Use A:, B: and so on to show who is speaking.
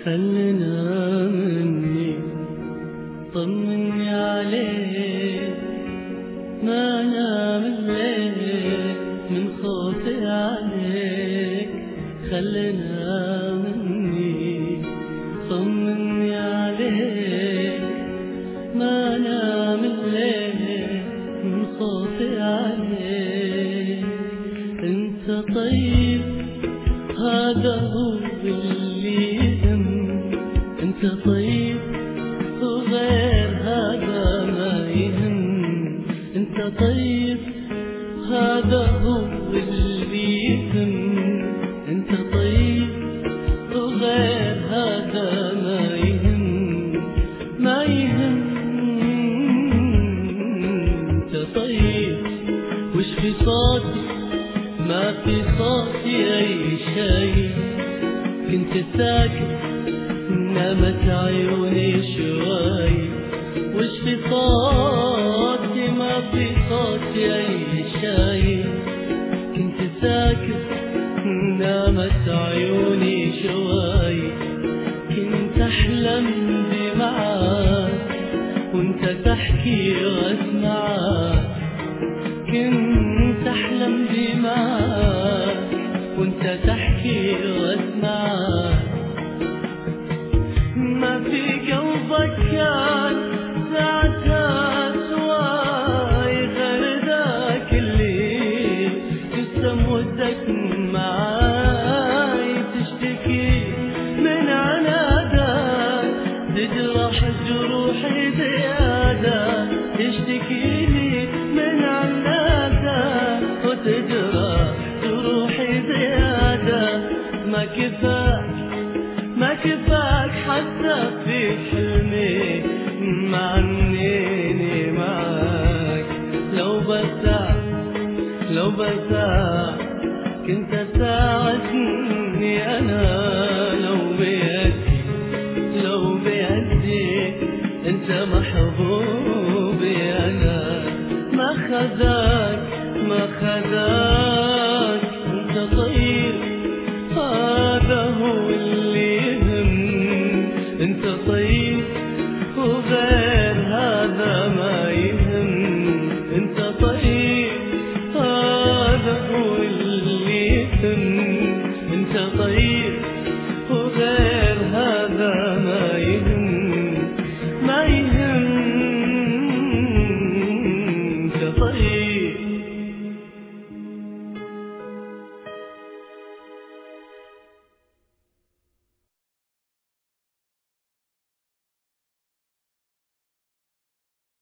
A: خلنا مني طمني عليك، ما نام الليل من خوفي عليك. خلنا مني طمني عليك، ما نام الليل من خوفي عليك. انت طيب هذا هو اللي يهم، انت طيب وغير هذا ما يهم. انت طيب هذا هو اللي يهم، انت طيب وغير هذا ما يهم، ما يهم. انت طيب وش في صوتي؟ ما في صوتي اي شيء. كنت ساكت نامت عيوني شوي. وش في صوتي؟ ما في صوتي اي شيء. كنت ساكت نامت عيوني شوي. كنت احلم بي معاك وانت تحكي واسمعك. كنت احلم بي معاك وانت تحكي واسمعك. ما في قلبك كان ساعتها سواي غير ذاك اللي تسم ودك معاي. تشتكي من عنادك تجرح جروحي زيادة. تشتكي لي من عنادك وتجرح جروحي زيادة. ما كفاك حتى في حلمي معنيني معاك. لو بساع كنت ساعدني أنا. لو بيدي انت محبوبي أنا. ما خذ